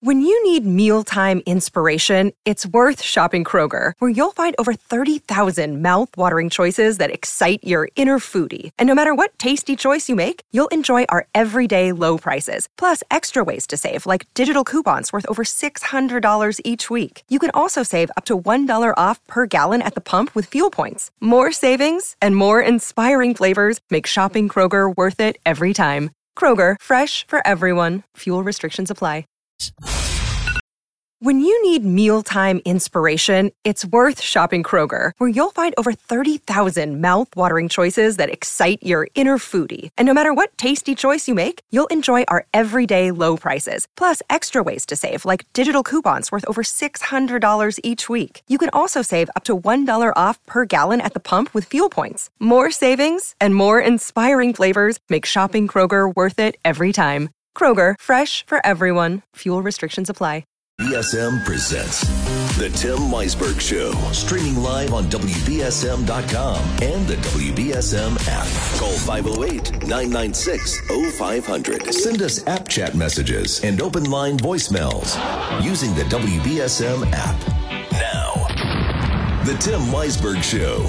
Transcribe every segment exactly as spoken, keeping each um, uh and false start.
When you need mealtime inspiration, it's worth shopping Kroger, where you'll find over thirty thousand mouth-watering choices that excite your inner foodie. And no matter what tasty choice you make, you'll enjoy our everyday low prices, plus extra ways to save, like digital coupons worth over six hundred dollars each week. You can also save up to one dollar off per gallon at the pump with fuel points. More savings and more inspiring flavors make shopping Kroger worth it every time. Kroger, fresh for everyone. Fuel restrictions apply. When you need mealtime inspiration, it's worth shopping Kroger, where you'll find over thirty thousand mouth-watering choices that excite your inner foodie. And no matter what tasty choice you make, you'll enjoy our everyday low prices, plus extra ways to save, like digital coupons worth over six hundred dollars each week. You can also save up to one dollar off per gallon at the pump with fuel points. More savings and more inspiring flavors make shopping Kroger worth it every time. Kroger, fresh for everyone. Fuel restrictions apply. B S M presents The Tim Weisberg Show, streaming live on W B S M dot com and the W B S M app. Call five oh eight, nine nine six, oh five hundred. Send us app chat messages and open line voicemails using the W B S M app. Now, The Tim Weisberg Show.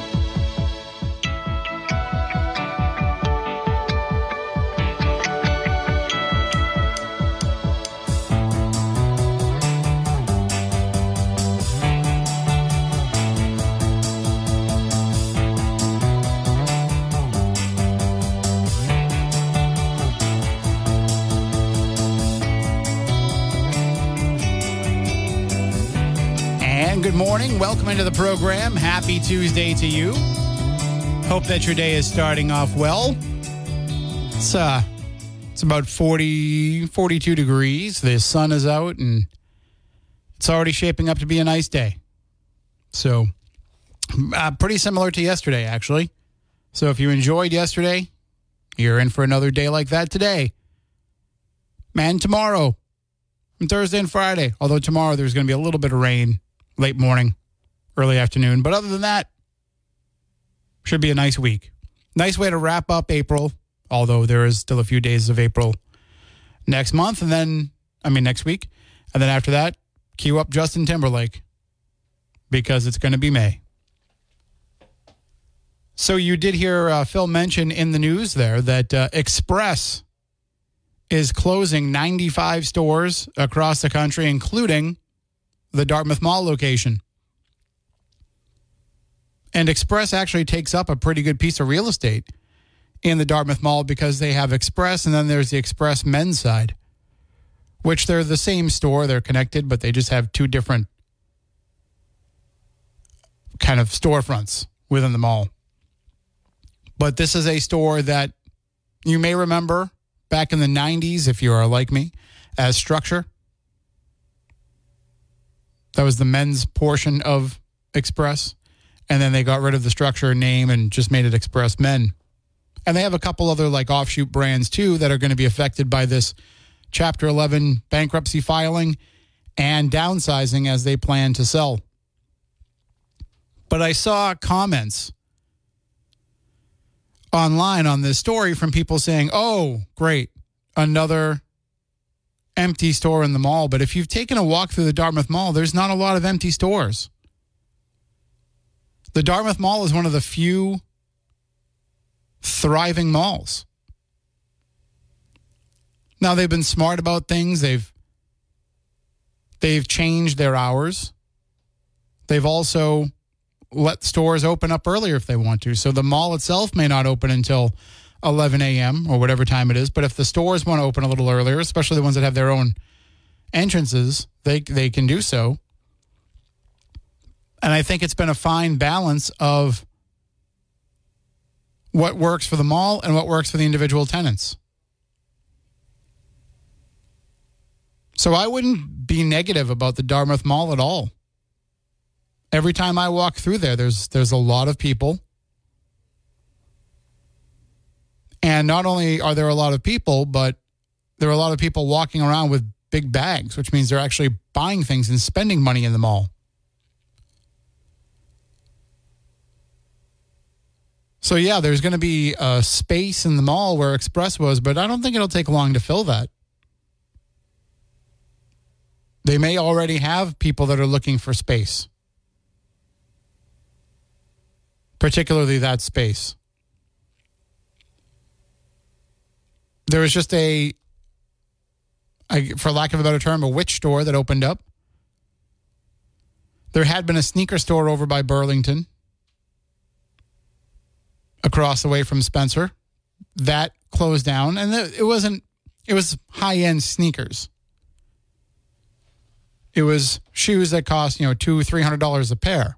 Good morning. Welcome into the program. Happy Tuesday to you. Hope that your day is starting off well. It's uh it's about forty, forty-two degrees. The sun is out and it's already shaping up to be a nice day. So uh, pretty similar to yesterday, actually. So if you enjoyed yesterday, you're in for another day like that today. And tomorrow, and Thursday and Friday. Although tomorrow there's going to be a little bit of rain. Late morning, early afternoon. But other than that, should be a nice week. Nice way to wrap up April, although there is still a few days of April next month. And then, I mean, next week. And then after that, cue up Justin Timberlake because it's going to be May. So you did hear uh, Phil mention in the news there that uh, Express is closing ninety-five stores across the country, including the Dartmouth Mall location. And Express actually takes up a pretty good piece of real estate in the Dartmouth Mall because they have Express and then there's the Express men's side, which they're the same store. They're connected, but they just have two different kind of storefronts within the mall. But this is a store that you may remember back in the nineties, if you are like me, as Structure. That was the men's portion of Express. And then they got rid of the Structure name and just made it Express Men. And they have a couple other like offshoot brands too that are going to be affected by this Chapter eleven bankruptcy filing and downsizing as they plan to sell. But I saw comments online on this story from people saying, oh, great, another empty store in the mall. But if you've taken a walk through the Dartmouth Mall, there's not a lot of empty stores. The Dartmouth Mall is one of the few thriving malls. Now, they've been smart about things. They've they've changed their hours. They've also let stores open up earlier if they want to. So the mall itself may not open until eleven a.m. or whatever time it is. But if the stores want to open a little earlier, especially the ones that have their own entrances, they they can do so. And I think it's been a fine balance of what works for the mall and what works for the individual tenants. So I wouldn't be negative about the Dartmouth Mall at all. Every time I walk through there, there's there's a lot of people. And not only are there a lot of people, but there are a lot of people walking around with big bags, which means they're actually buying things and spending money in the mall. So, yeah, there's going to be a space in the mall where Express was, but I don't think it'll take long to fill that. They may already have people that are looking for space, particularly that space. There was just a, a, for lack of a better term, a witch store that opened up. There had been a sneaker store over by Burlington, across the way from Spencer. That closed down, and it wasn't, it was high-end sneakers. It was shoes that cost, you know, two, three hundred dollars a pair.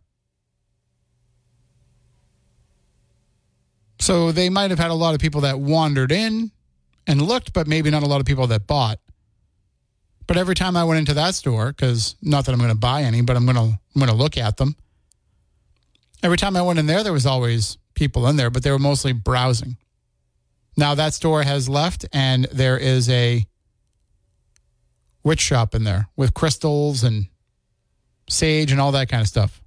So they might have had a lot of people that wandered in and looked, but maybe not a lot of people that bought. But every time I went into that store, because not that I'm going to buy any, but I'm going to I'm going to look at them. Every time I went in there, there was always people in there, but they were mostly browsing. Now that store has left, and there is a witch shop in there with crystals and sage and all that kind of stuff.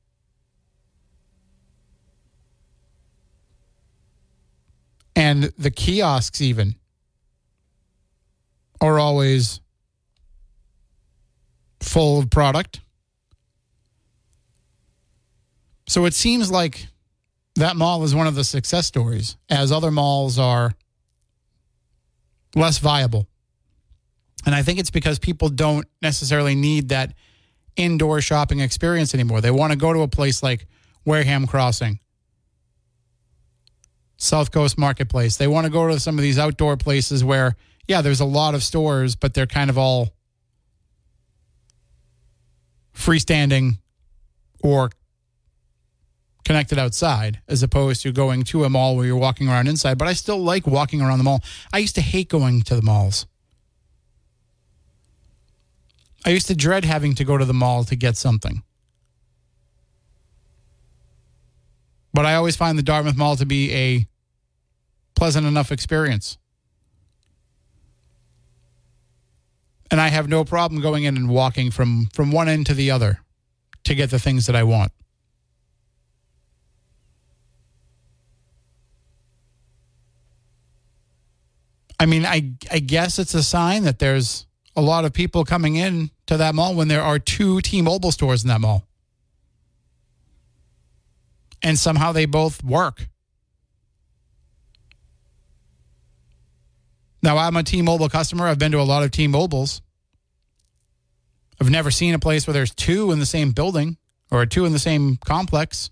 And the kiosks even are always full of product. So it seems like that mall is one of the success stories, as other malls are less viable. And I think it's because people don't necessarily need that indoor shopping experience anymore. They want to go to a place like Wareham Crossing, South Coast Marketplace. They want to go to some of these outdoor places where, yeah, there's a lot of stores, but they're kind of all freestanding or connected outside, as opposed to going to a mall where you're walking around inside. But I still like walking around the mall. I used to hate going to the malls. I used to dread having to go to the mall to get something. But I always find the Dartmouth Mall to be a pleasant enough experience. And I have no problem going in and walking from, from one end to the other to get the things that I want. I mean, I I guess it's a sign that there's a lot of people coming in to that mall when there are two T-Mobile stores in that mall. And somehow they both work. Now, I'm a T-Mobile customer. I've been to a lot of T-Mobiles. I've never seen a place where there's two in the same building or two in the same complex.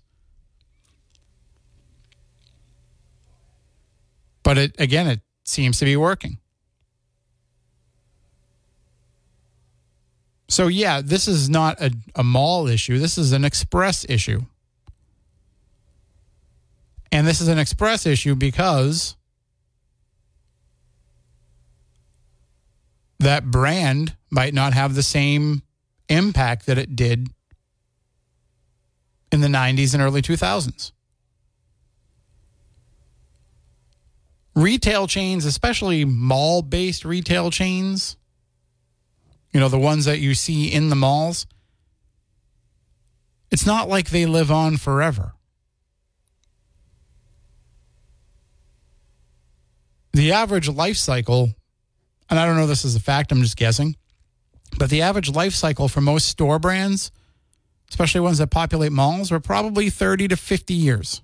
But it again, it seems to be working. So, yeah, this is not a, a mall issue. This is an express issue. And this is an express issue because that brand might not have the same impact that it did in the nineties and early two thousands. Retail chains, especially mall-based retail chains, you know, the ones that you see in the malls, it's not like they live on forever. The average life cycle, and I don't know if this is a fact, I'm just guessing, but the average life cycle for most store brands, especially ones that populate malls, are probably thirty to fifty years.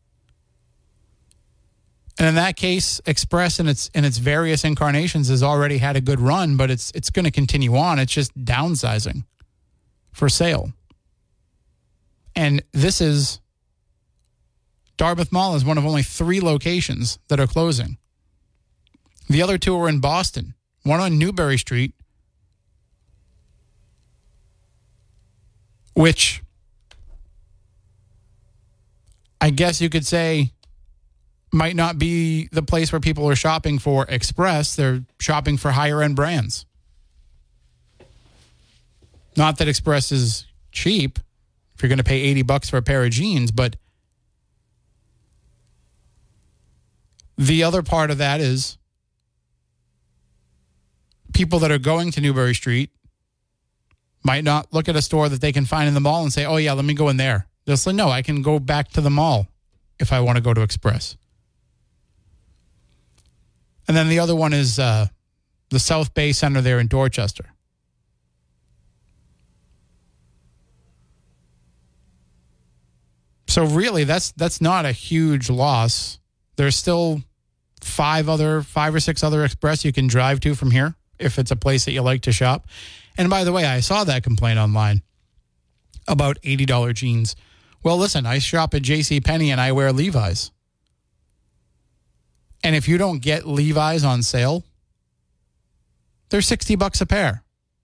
And in that case, Express in its in its various incarnations has already had a good run, but it's it's going to continue on. It's just downsizing for sale. And this is, Dartmouth Mall is one of only three locations that are closing. The other two are in Boston, one on Newbury Street, which I guess you could say might not be the place where people are shopping for Express. They're shopping for higher end brands. Not that Express is cheap if you're going to pay eighty bucks for a pair of jeans, but the other part of that is people that are going to Newbury Street might not look at a store that they can find in the mall and say, oh yeah, let me go in there. They'll say, no, I can go back to the mall if I want to go to Express. And then the other one is uh, the South Bay Center there in Dorchester. So really, that's that's not a huge loss. There's still five other, five or six other Express you can drive to from here if it's a place that you like to shop. And by the way, I saw that complaint online about eighty dollars jeans. Well, listen, I shop at JCPenney and I wear Levi's. And if you don't get Levi's on sale, they're sixty bucks a pair.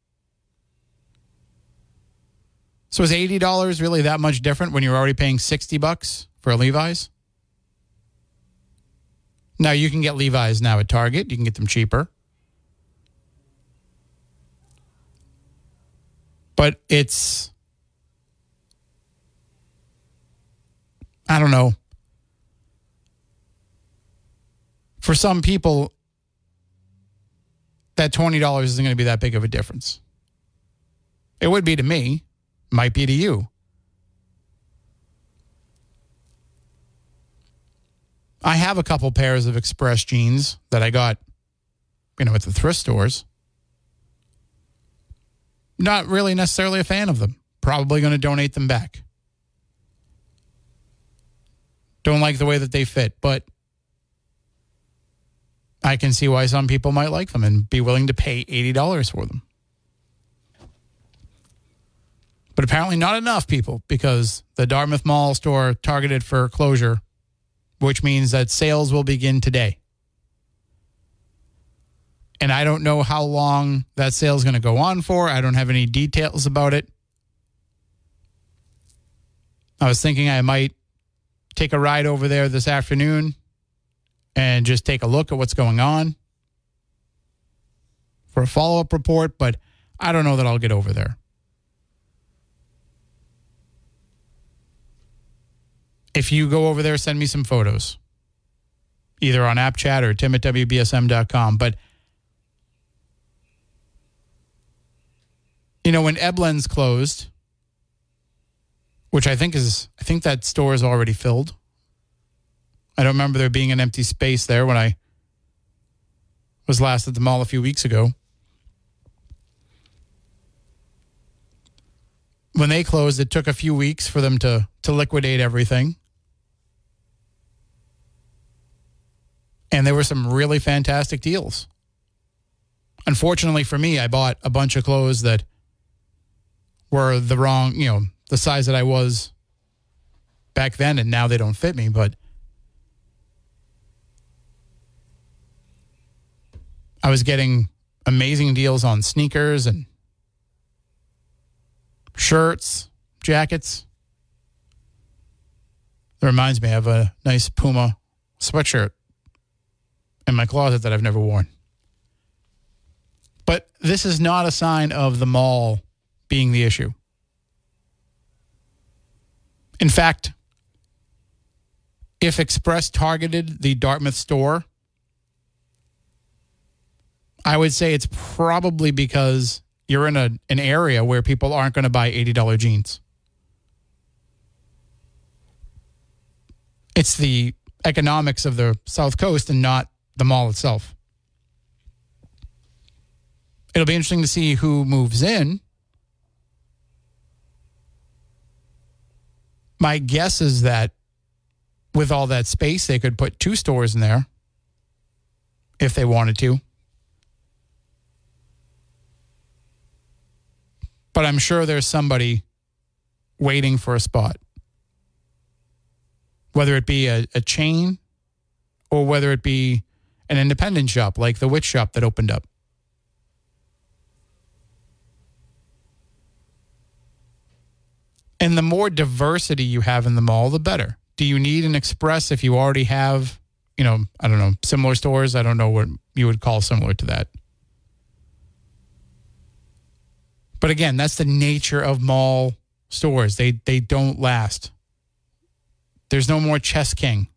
So is eighty dollars really that much different when you're already paying sixty bucks for a Levi's? Now, you can get Levi's now at Target. You can get them cheaper. But it's, I don't know. For some people, that twenty dollars isn't going to be that big of a difference. It would be to me. Might be to you. I have a couple pairs of Express jeans that I got, you know, at the thrift stores. Not really necessarily a fan of them. Probably going to donate them back. Don't like the way that they fit, but I can see why some people might like them and be willing to pay eighty dollars for them. But apparently not enough people, because the Dartmouth Mall store targeted for closure, which means that sales will begin today. And I don't know how long that sale is going to go on for. I don't have any details about it. I was thinking I might take a ride over there this afternoon and just take a look at what's going on for a follow-up report, but I don't know that I'll get over there. If you go over there, send me some photos, either on app chat or tim at w b s m dot com. But, you know, when Eblen's closed, which I think is, I think that store is already filled. I don't remember there being an empty space there when I was last at the mall a few weeks ago. When they closed, it took a few weeks for them to, to liquidate everything. And there were some really fantastic deals. Unfortunately for me, I bought a bunch of clothes that were the wrong, you know, the size that I was back then, and now they don't fit me. But I was getting amazing deals on sneakers and shirts, jackets. That reminds me, I have a nice Puma sweatshirt in my closet that I've never worn. But this is not a sign of the mall being the issue. In fact, if Express targeted the Dartmouth store, I would say it's probably because you're in a, an area where people aren't going to buy eighty dollars jeans. It's the economics of the South Coast and not the mall itself. It'll be interesting to see who moves in. My guess is that with all that space, they could put two stores in there if they wanted to. But I'm sure there's somebody waiting for a spot. Whether it be a, a chain or whether it be an independent shop like the Witch Shop that opened up. And the more diversity you have in the mall, the better. Do you need an Express if you already have, you know, I don't know, similar stores? I don't know what you would call similar to that. But again, that's the nature of mall stores. They they don't last. There's no more Chess King.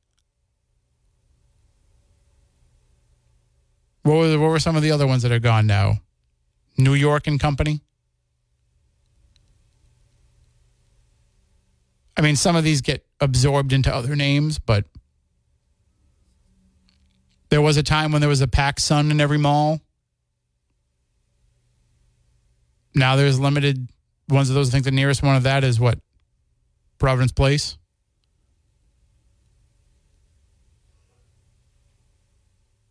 What were, what were some of the other ones that are gone now? New York and Company? I mean, some of these get absorbed into other names, but there was a time when there was a PacSun in every mall. Now there's limited ones of those. I think the nearest one of that is what? Providence Place?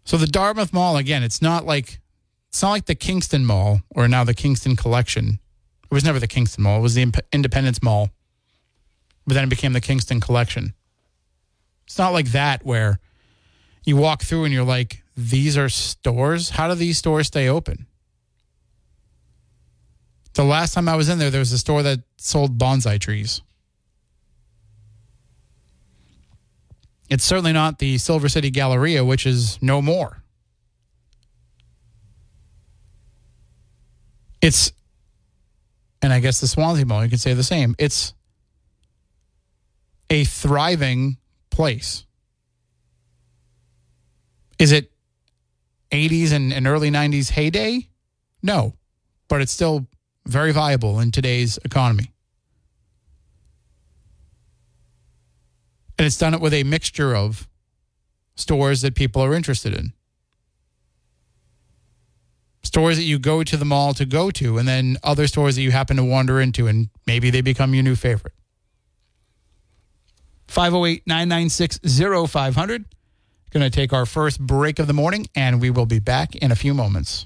So the Dartmouth Mall, again, it's not like it's not like the Kingston Mall or now the Kingston Collection. It was never the Kingston Mall. It was the Imp- Independence Mall. But then it became the Kingston Collection. It's not like that where you walk through and you're like, these are stores? How do these stores stay open? The last time I was in there, there was a store that sold bonsai trees. It's certainly not the Silver City Galleria, which is no more. It's, and I guess the Swansea Mall, you could say the same. It's a thriving place. Is it eighties and, and early nineties heyday? No, but it's still very viable in today's economy. And it's done it with a mixture of stores that people are interested in. Stores that you go to the mall to go to, and then other stores that you happen to wander into, and maybe they become your new favorite. five oh eight, nine nine six, oh five hundred. Going to take our first break of the morning, and we will be back in a few moments.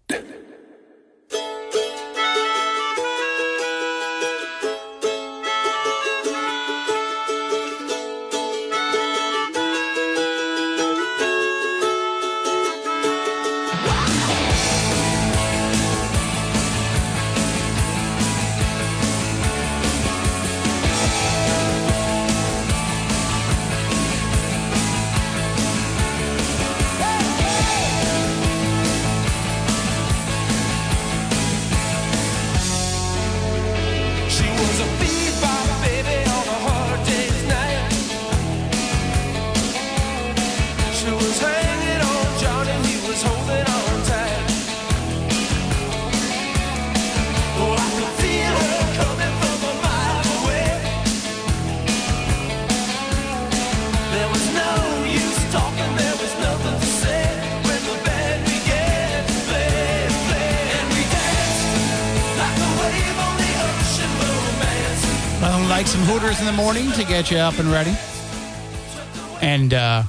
Like some Hooters in the morning to get you up and ready. And uh,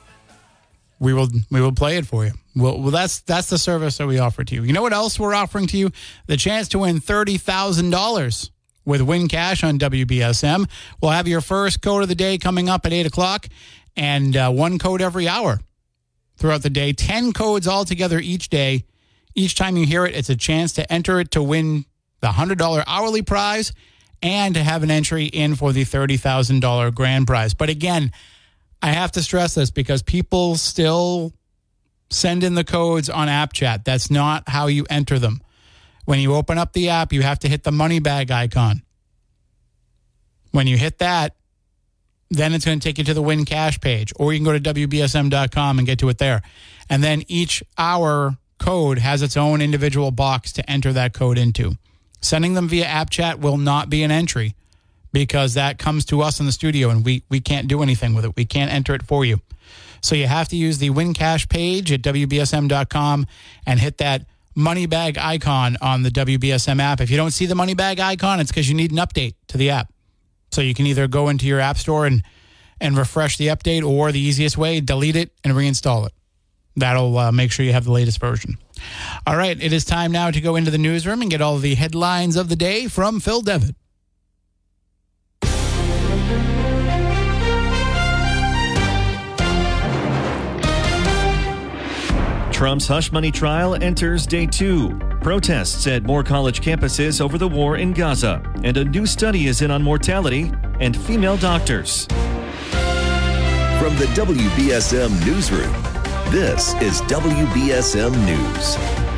we will we will play it for you. Well, well, that's that's the service that we offer to you. You know what else we're offering to you? The chance to win thirty thousand dollars with Win Cash on W B S M. We'll have your first code of the day coming up at eight o'clock, and uh, one code every hour throughout the day. ten codes altogether each day. Each time you hear it, it's a chance to enter it to win the one hundred dollars hourly prize and to have an entry in for the thirty thousand dollars grand prize. But again, I have to stress this because people still send in the codes on App Chat. That's not how you enter them. When you open up the app, you have to hit the money bag icon. When you hit that, then it's going to take you to the Win Cash page, or you can go to W B S M dot com and get to it there. And then each hour code has its own individual box to enter that code into. Sending them via App Chat will not be an entry because that comes to us in the studio and we, we can't do anything with it. We can't enter it for you. So you have to use the Win Cash page at W B S M dot com and hit that money bag icon on the W B S M app. If you don't see the money bag icon, it's because you need an update to the app. So you can either go into your app store and, and refresh the update, or the easiest way, delete it and reinstall it. That'll uh, make sure you have the latest version. All right, it is time now to go into the newsroom and get all the headlines of the day from Phil Devitt. Trump's hush money trial enters day two. Protests at more college campuses over the war in Gaza. And a new study is in on mortality and female doctors. From the W B S M Newsroom, this is W B S M News.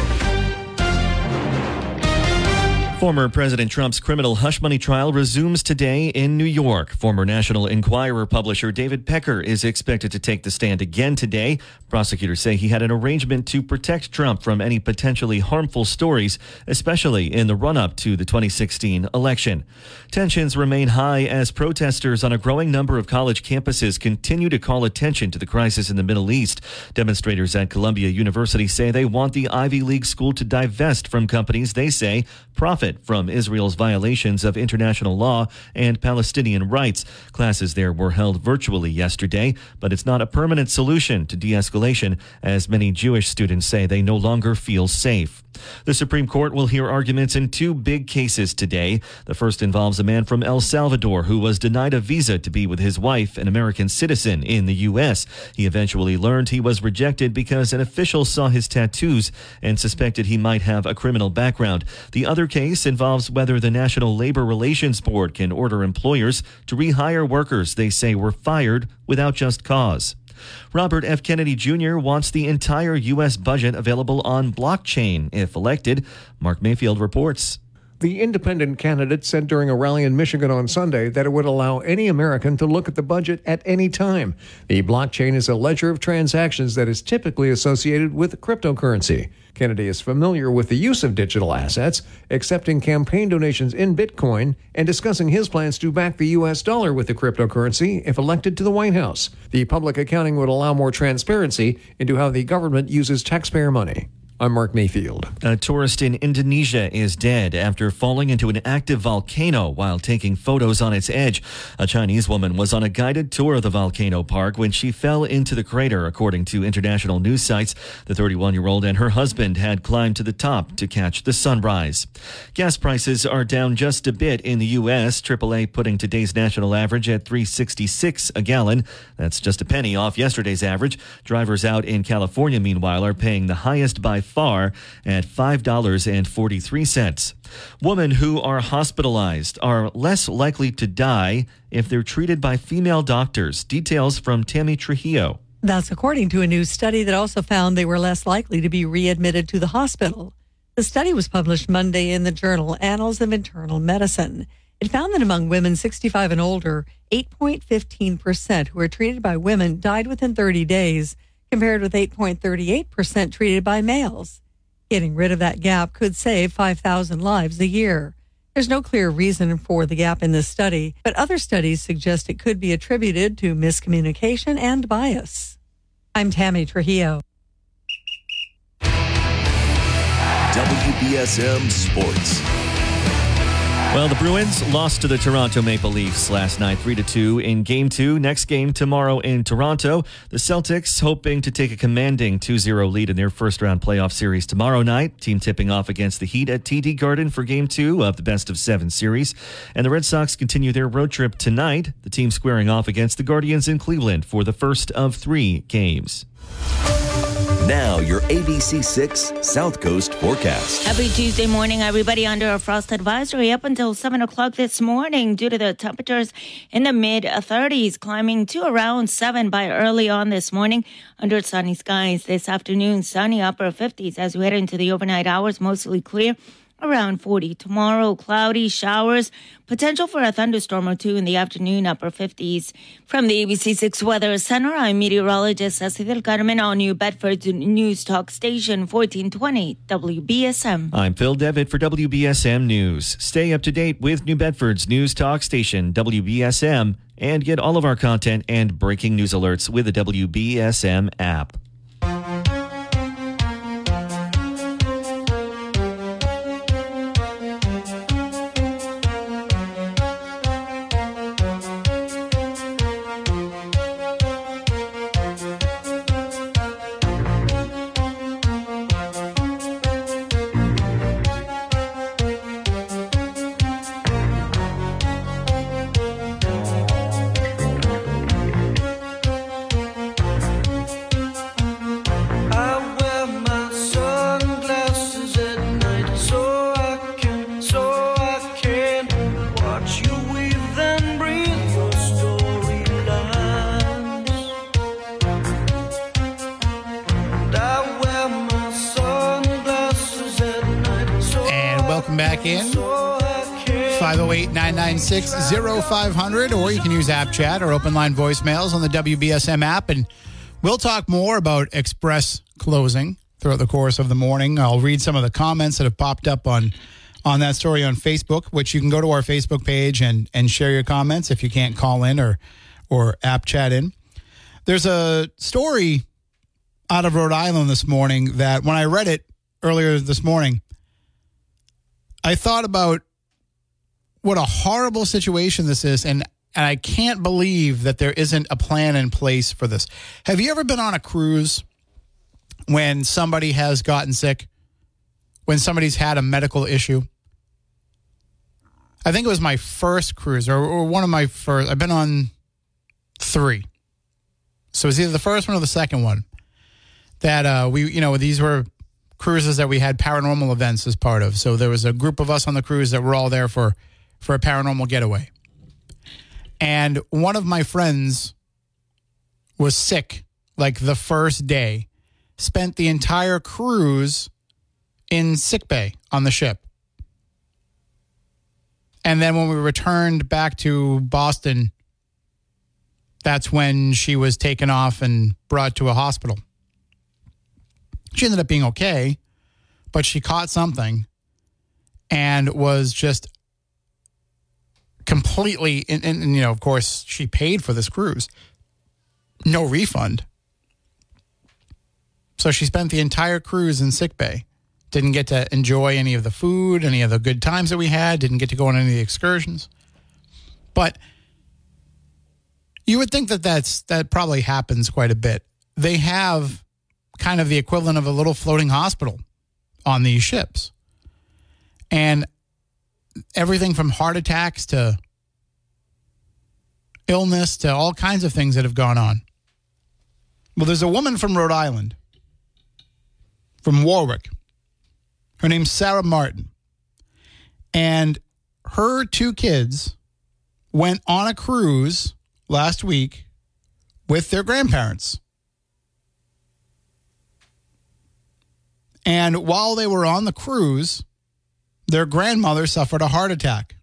Former President Trump's criminal hush money trial resumes today in New York. Former National Enquirer publisher David Pecker is expected to take the stand again today. Prosecutors say he had an arrangement to protect Trump from any potentially harmful stories, especially in the run-up to the twenty sixteen election. Tensions remain high as protesters on a growing number of college campuses continue to call attention to the crisis in the Middle East. Demonstrators at Columbia University say they want the Ivy League school to divest from companies they say profit benefit from Israel's violations of international law and Palestinian rights. Classes there were held virtually yesterday, but it's not a permanent solution to de-escalation, as many Jewish students say they no longer feel safe. The Supreme Court will hear arguments in two big cases today. The first involves a man from El Salvador who was denied a visa to be with his wife, an American citizen, in the U S. He eventually learned he was rejected because an official saw his tattoos and suspected he might have a criminal background. The other case involves whether the National Labor Relations Board can order employers to rehire workers they say were fired without just cause. Robert F. Kennedy Junior wants the entire U S budget available on blockchain if elected. Mark Mayfield reports. The independent candidate said during a rally in Michigan on Sunday that it would allow any American to look at the budget at any time. The blockchain is a ledger of transactions that is typically associated with cryptocurrency. Kennedy is familiar with the use of digital assets, accepting campaign donations in Bitcoin, and discussing his plans to back the U S dollar with the cryptocurrency if elected to the White House. The public accounting would allow more transparency into how the government uses taxpayer money. I'm Mark Mayfield. A tourist in Indonesia is dead after falling into an active volcano while taking photos on its edge. A Chinese woman was on a guided tour of the volcano park when she fell into the crater, according to international news sites. The thirty-one-year-old and her husband had climbed to the top to catch the sunrise. Gas prices are down just a bit in the U S, triple A putting today's national average at three dollars and sixty-six cents a gallon. That's just a penny off yesterday's average. Drivers out in California, meanwhile, are paying the highest by far at five dollars and forty-three cents. Women who are hospitalized are less likely to die if they're treated by female doctors. Details from Tammy Trujillo. That's according to a new study that also found they were less likely to be readmitted to the hospital. The study was published Monday in the journal Annals of Internal Medicine. It found that among women sixty-five and older, eight point one five percent who were treated by women died within thirty days, compared with eight point three eight percent treated by males. Getting rid of that gap could save five thousand lives a year. There's no clear reason for the gap in this study, but other studies suggest it could be attributed to miscommunication and bias. I'm Tammy Trujillo. W B S M Sports. Well, the Bruins lost to the Toronto Maple Leafs last night, three to two in Game two. Next game tomorrow in Toronto. The Celtics hoping to take a commanding two zero lead in their first-round playoff series tomorrow night. Team tipping off against the Heat at T D Garden for Game two of the best-of-seven series. And the Red Sox continue their road trip tonight, the team squaring off against the Guardians in Cleveland for the first of three games. Now, your A B C six South Coast forecast. Every Tuesday morning, everybody under a frost advisory up until seven o'clock this morning due to the temperatures in the mid-thirties, climbing to around seven by early on this morning. Under sunny skies this afternoon, sunny upper fifties as we head into the overnight hours, mostly clear. Around forty tomorrow, cloudy showers, potential for a thunderstorm or two in the afternoon, upper fifties. From the A B C six Weather Center, I'm meteorologist Ceci Del Carmen on New Bedford's News Talk Station, fourteen twenty W B S M. I'm Phil Devitt for W B S M News. Stay up to date with New Bedford's News Talk Station, W B S M, and get all of our content and breaking news alerts with the W B S M app. Back in five oh eight, nine nine six, oh five hundred, or you can use app chat or open line voicemails on the W B S M app. And we'll talk more about express closing throughout the course of the morning. I'll read some of the comments that have popped up on on that story on Facebook, which you can go to our Facebook page and and share your comments if you can't call in or or app chat in. There's a story out of Rhode Island this morning that when I read it earlier this morning, I thought about what a horrible situation this is, and, and I can't believe that there isn't a plan in place for this. Have you ever been on a cruise when somebody has gotten sick, when somebody's had a medical issue? I think it was my first cruise, or, or one of my first. I've been on three. So it was either the first one or the second one that uh, we, you know, these were cruises that we had paranormal events as part of. So there was a group of us on the cruise that were all there for, for a paranormal getaway. And one of my friends was sick like the first day, spent the entire cruise in sickbay on the ship. And then when we returned back to Boston, that's when she was taken off and brought to a hospital. She ended up being okay, but she caught something and was just completely, and, and, and you know, of course, she paid for this cruise. No refund. So she spent the entire cruise in sickbay. Didn't get to enjoy any of the food, any of the good times that we had, didn't get to go on any of the excursions. But you would think that that's, that probably happens quite a bit. They have kind of the equivalent of a little floating hospital on these ships. And everything from heart attacks to illness to all kinds of things that have gone on. Well, there's a woman from Rhode Island, from Warwick. Her name's Sarah Martin. And her two kids went on a cruise last week with their grandparents. And while they were on the cruise, their grandmother suffered a heart attack.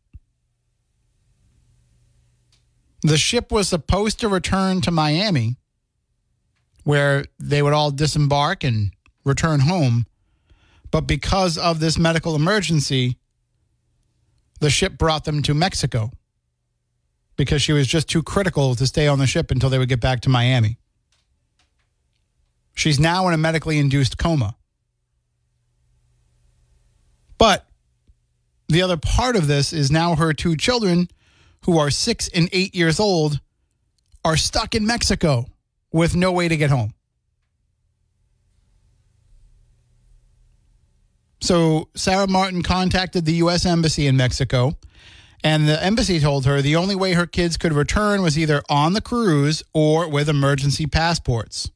The ship was supposed to return to Miami, where they would all disembark and return home. But because of this medical emergency, the ship brought them to Mexico because she was just too critical to stay on the ship until they would get back to Miami. She's now in a medically induced coma. But the other part of this is now her two children, who are six and eight years old, are stuck in Mexico with no way to get home. So Sarah Martin contacted the U S Embassy in Mexico, and the embassy told her the only way her kids could return was either on the cruise or with emergency passports.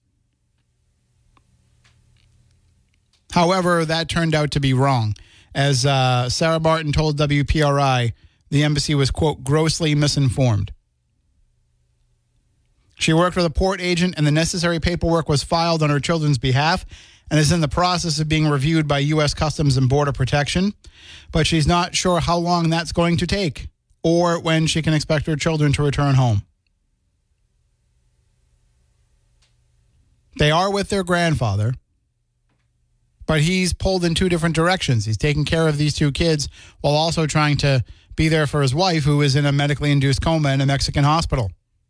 However, that turned out to be wrong. As uh, Sarah Martin told W P R I, the embassy was, quote, grossly misinformed. She worked with a port agent, and the necessary paperwork was filed on her children's behalf and is in the process of being reviewed by U S Customs and Border Protection. But she's not sure how long that's going to take or when she can expect her children to return home. They are with their grandfather, but he's pulled in two different directions. He's taking care of these two kids while also trying to be there for his wife, who is in a medically induced coma in a Mexican hospital.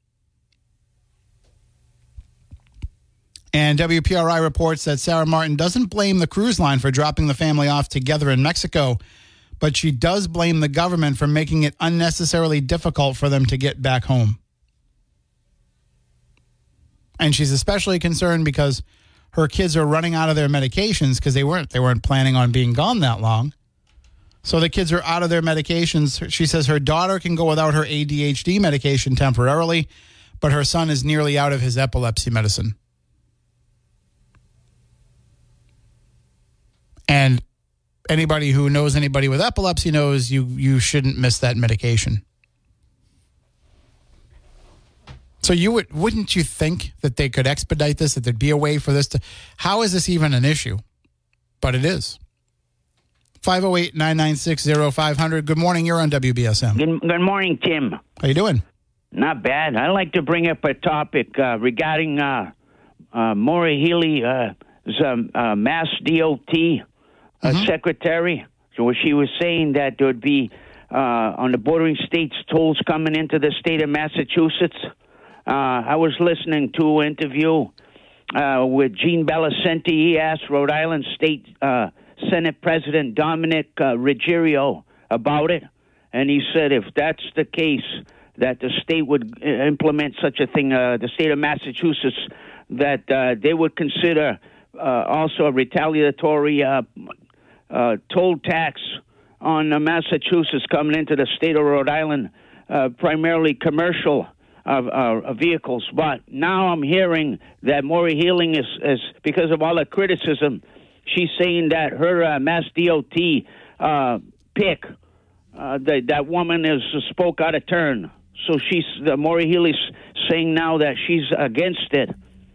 And W P R I reports that Sarah Martin doesn't blame the cruise line for dropping the family off together in Mexico, but she does blame the government for making it unnecessarily difficult for them to get back home. And she's especially concerned because her kids are running out of their medications because they weren't they weren't planning on being gone that long. So the kids are out of their medications. She says her daughter can go without her A D H D medication temporarily, but her son is nearly out of his epilepsy medicine. And anybody who knows anybody with epilepsy knows you you shouldn't miss that medication. So you would wouldn't you think that they could expedite this, that there'd be a way for this to... How is this even an issue? But it is. five oh eight, nine nine six, oh five hundred. Good morning. You're on W B S M. Good, good morning, Tim. How you doing? Not bad. I'd like to bring up a topic uh, regarding uh, uh, Maura Healey, uh, um, uh, Mass D O T uh, mm-hmm. secretary. So she was saying that there would be, uh, on the bordering states, tolls coming into the state of Massachusetts. Uh, I was listening to an interview uh, with Gene Belicenti. He asked Rhode Island State uh, Senate President Dominic uh, Ruggerio about it, and he said if that's the case, that the state would implement such a thing, uh, the state of Massachusetts, that uh, they would consider uh, also a retaliatory uh, uh, toll tax on uh, Massachusetts coming into the state of Rhode Island, uh, primarily commercial uh, uh, vehicles. But now I'm hearing that Maureen Healing is, is, because of all the criticism, she's saying that her uh, Mass D O T uh, pick, uh, the, that woman is uh, spoke out of turn. So she's the Maureen Healy's saying now that she's against it.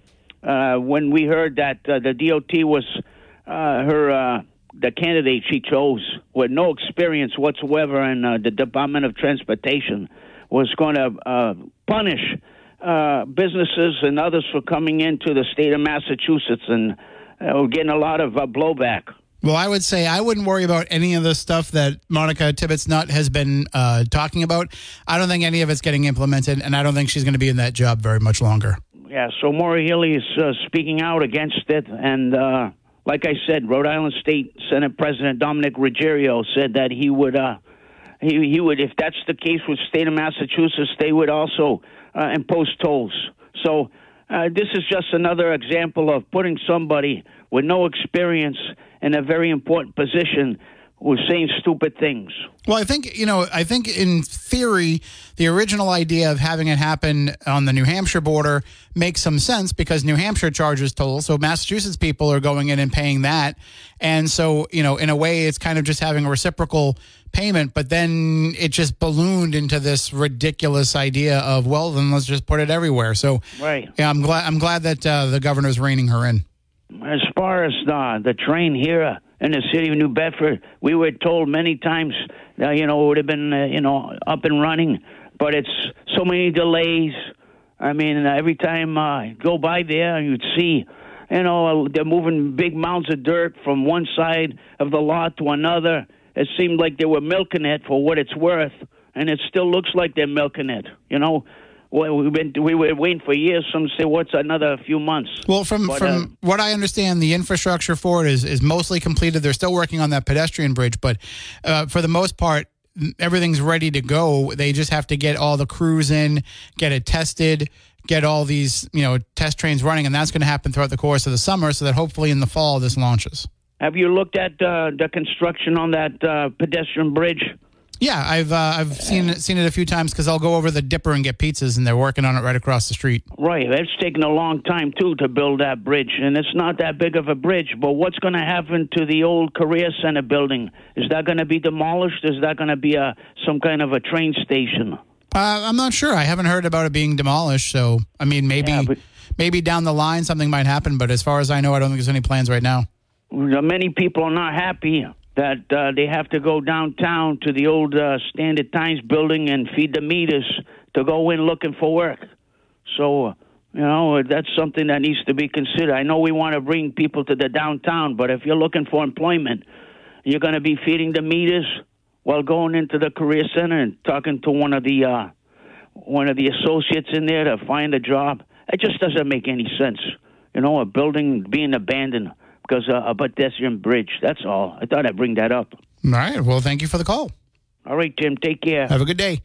Uh, when we heard that uh, the D O T was uh, her uh, the candidate she chose with no experience whatsoever in uh, the Department of Transportation was going to uh, punish uh, businesses and others for coming into the state of Massachusetts, and uh, we're getting a lot of uh, blowback. Well, I would say I wouldn't worry about any of the stuff that Monica Tibbetts-Nutt has been uh, talking about. I don't think any of it's getting implemented, and I don't think she's going to be in that job very much longer. Yeah, so Maureen Healy is uh, speaking out against it, and uh, like I said, Rhode Island State Senate President Dominic Ruggerio said that he would, uh, he, he would, if that's the case with the state of Massachusetts, they would also uh, impose tolls. So uh, this is just another example of putting somebody with no experience in a very important position who's saying stupid things. Well, I think, you know, I think in theory, the original idea of having it happen on the New Hampshire border makes some sense because New Hampshire charges tolls, so Massachusetts people are going in and paying that. And so, you know, in a way, it's kind of just having a reciprocal payment, but then it just ballooned into this ridiculous idea of, well, then let's just put it everywhere. So, right. Yeah, I'm glad I'm glad that uh, the governor's reining her in. As far as uh, the train here in the city of New Bedford, we were told many times that, you know, it would have been, uh, you know, up and running, but it's so many delays. I mean, every time I uh, go by there, you'd see, you know, they're moving big mounds of dirt from one side of the lot to another. It seemed like they were milking it for what it's worth, and it still looks like they're milking it, you know. Well, we've been we were waiting for years. Some say, "What's another few months?" Well, from but, from uh, what I understand, the infrastructure for it is is mostly completed. They're still working on that pedestrian bridge, but uh, for the most part, everything's ready to go. They just have to get all the crews in, get it tested, get all these you know test trains running, and that's going to happen throughout the course of the summer, so that hopefully in the fall this launches. Have you looked at uh, the construction on that uh, pedestrian bridge? Yeah, I've uh, I've seen it, seen it a few times because I'll go over the Dipper and get pizzas, and they're working on it right across the street. Right. It's taken a long time, too, to build that bridge, and it's not that big of a bridge. But what's going to happen to the old Career Center building? Is that going to be demolished? Is that going to be a some kind of a train station? Uh, I'm not sure. I haven't heard about it being demolished, so, I mean, maybe Yeah, but- maybe down the line something might happen, but as far as I know, I don't think there's any plans right now. Many people are not happy that uh, they have to go downtown to the old uh, Standard Times building and feed the meters to go in looking for work. So, uh, you know, that's something that needs to be considered. I know we want to bring people to the downtown, but if you're looking for employment, you're going to be feeding the meters while going into the Career Center and talking to one of the uh, one of the associates in there to find a job. It just doesn't make any sense. You know, a building being abandoned because uh, a pedestrian bridge. That's all. I thought I'd bring that up. All right. Well, thank you for the call. All right, Tim. Take care. Have a good day.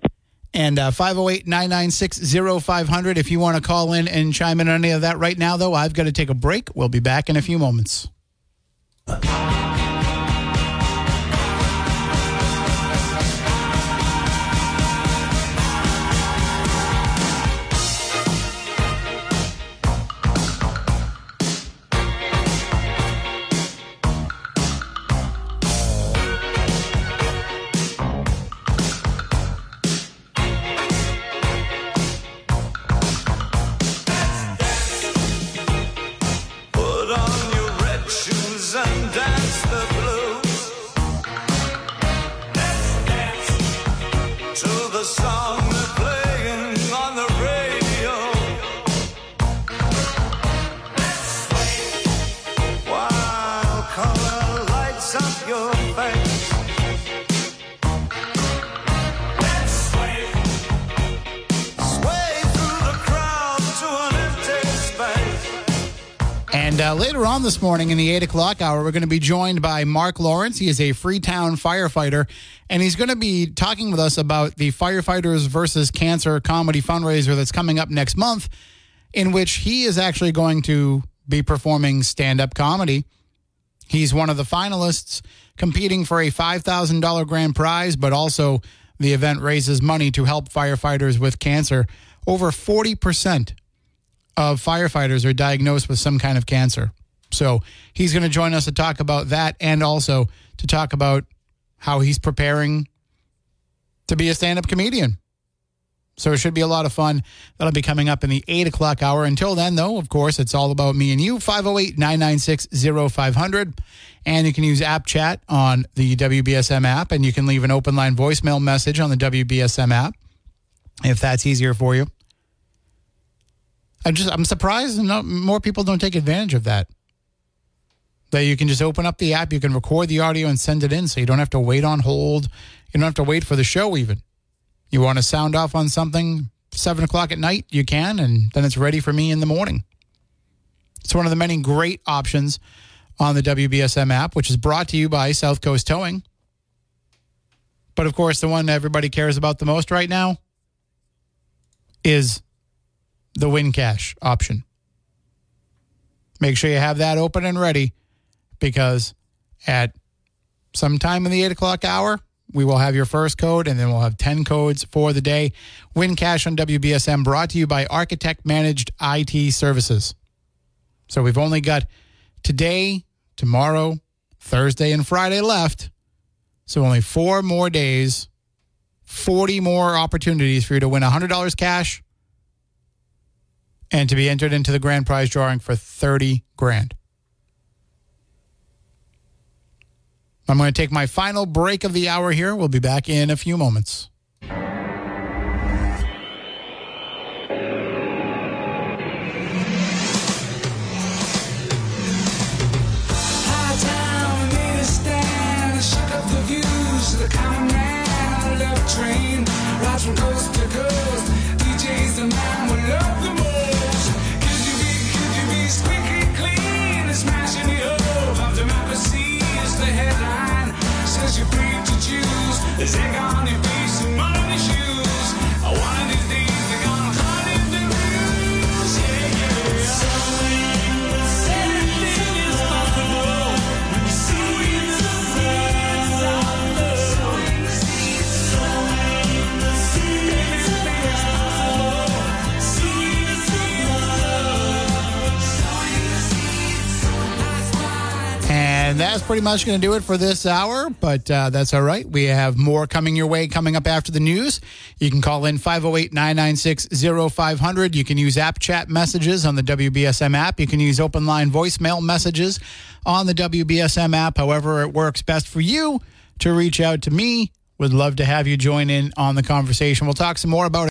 And uh, five oh eight, nine nine six, oh five hundred if you want to call in and chime in on any of that right now, though. I've got to take a break. We'll be back in a few moments. And uh, later on this morning in the eight o'clock hour, we're going to be joined by Mark Lawrence. He is a Freetown firefighter, and he's going to be talking with us about the Firefighters versus Cancer comedy fundraiser that's coming up next month, in which he is actually going to be performing stand-up comedy. He's one of the finalists competing for a five thousand dollars grand prize, but also the event raises money to help firefighters with cancer. Over forty percent of firefighters are diagnosed with some kind of cancer. So he's going to join us to talk about that and also to talk about how he's preparing to be a stand-up comedian. So it should be a lot of fun. That'll be coming up in the eight o'clock hour. Until then, though, of course, it's all about me and you. five oh eight, nine nine six, oh five hundred. And you can use app chat on the W B S M app, and you can leave an open line voicemail message on the W B S M app if that's easier for you. I'm just I'm surprised not more people don't take advantage of that. That you can just open up the app, you can record the audio and send it in, so you don't have to wait on hold. You don't have to wait for the show even. You want to sound off on something seven o'clock at night, you can, and then it's ready for me in the morning. It's one of the many great options on the W B S M app, which is brought to you by South Coast Towing. But of course, the one everybody cares about the most right now is the WinCash option. Make sure you have that open and ready, because at some time in the eight o'clock hour, we will have your first code, and then we'll have ten codes for the day. WinCash on W B S M, brought to you by Architect Managed I T Services. So we've only got today, tomorrow, Thursday, and Friday left. So only four more days, forty more opportunities for you to win one hundred dollars cash and to be entered into the grand prize drawing for thirty grand. I'm going to take my final break of the hour here. We'll be back in a few moments. Train rides from coast to coast. D Js the man we love the most. Could you be, could you be squeaky clean and smashing the hope of democracy is the headline. Says you're free to choose. There's egg on your face and mud on your shoes. One of these days they're gonna hunt in the news. Yeah, yeah. Anything is possible when you see the seeds of love. And that's pretty much going to do it for this hour, but uh, that's all right. We have more coming your way coming up after the news. You can call in five oh eight, nine nine six, oh five hundred. You can use app chat messages on the W B S M app. You can use open line voicemail messages on the W B S M app. However it works best for you to reach out to me. Would love to have you join in on the conversation. We'll talk some more about it.